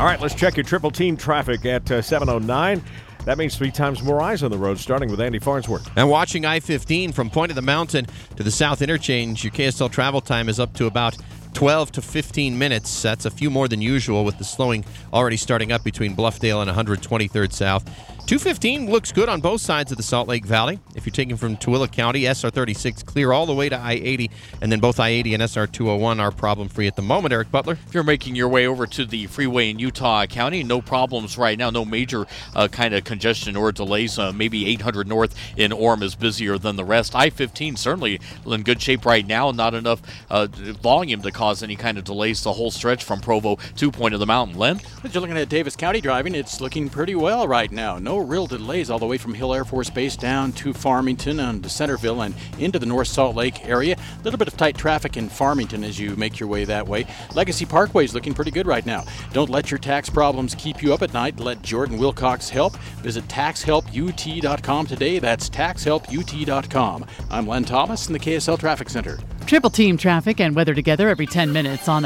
All right, let's check your triple team traffic at 7:09. That means 3 times more eyes on the road, starting with Andy Farnsworth. And watching I-15 from Point of the Mountain to the South Interchange, your KSL travel time is up to about 12 to 15 minutes. That's a few more than usual, with the slowing already starting up between Bluffdale and 123rd South. 215 looks good on both sides of the Salt Lake Valley. If you're taking from Tooele County, SR 36 clear all the way to I-80, and then both I-80 and SR 201 are problem-free at the moment. Eric Butler? If you're making your way over to the freeway in Utah County, no problems right now, no major kind of congestion or delays. Maybe 800 North in Orem is busier than the rest. I-15 certainly in good shape right now, not enough volume to cause any kind of delays the whole stretch from Provo to Point of the Mountain. Len? As you're looking at Davis County driving, it's looking pretty well right now. No real delays all the way from Hill Air Force Base down to Farmington and to Centerville and into the North Salt Lake area. A little bit of tight traffic in Farmington as you make your way that way. Legacy Parkway is looking pretty good right now. Don't let your tax problems keep you up at night. Let Jordan Wilcox help. Visit taxhelput.com today. That's taxhelput.com. I'm Len Thomas in the KSL Traffic Center. Triple team traffic and weather together every 10 minutes on